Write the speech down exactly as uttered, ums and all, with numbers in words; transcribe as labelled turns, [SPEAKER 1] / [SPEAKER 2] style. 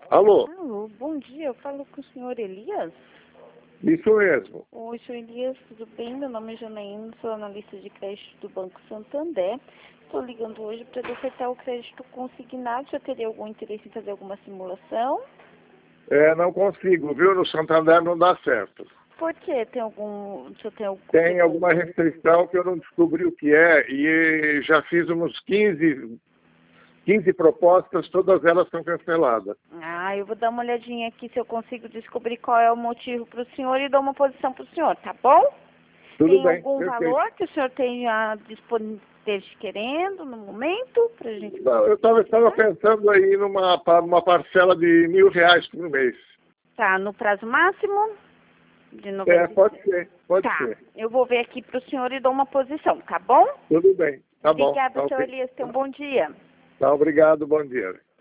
[SPEAKER 1] Alô?
[SPEAKER 2] Alô, bom dia, eu falo com o senhor Elias?
[SPEAKER 1] Isso mesmo.
[SPEAKER 2] Oi, senhor Elias, tudo bem? Meu nome é Janaína, sou analista de crédito do Banco Santander. Estou ligando hoje para ofertar o crédito consignado. Já teria algum interesse em fazer alguma simulação?
[SPEAKER 1] É, não consigo, viu? No Santander não dá certo.
[SPEAKER 2] Por quê? Tem algum... O senhor tem algum...
[SPEAKER 1] Tem alguma restrição que eu não descobri o que é e já fiz uns quinze, quinze propostas, todas elas são canceladas.
[SPEAKER 2] Ah, eu vou dar uma olhadinha aqui se eu consigo descobrir qual é o motivo para o senhor e dou uma posição para o senhor, tá bom?
[SPEAKER 1] Tudo
[SPEAKER 2] Tem
[SPEAKER 1] bem,
[SPEAKER 2] algum
[SPEAKER 1] perfeito.
[SPEAKER 2] valor que o senhor tenha disponível, esteja querendo no momento pra gente?
[SPEAKER 1] Não, eu estava pensando aí numa uma parcela de mil reais por mês.
[SPEAKER 2] Tá, no prazo máximo de noventa
[SPEAKER 1] É, pode ser, pode
[SPEAKER 2] Tá,
[SPEAKER 1] ser.
[SPEAKER 2] eu vou ver aqui pro senhor e dou uma posição, tá bom?
[SPEAKER 1] Tudo bem, tá bom.
[SPEAKER 2] Obrigada,
[SPEAKER 1] Tá,
[SPEAKER 2] senhor
[SPEAKER 1] ok.
[SPEAKER 2] Elias, tenha um bom dia.
[SPEAKER 1] Tá, obrigado, bom dia.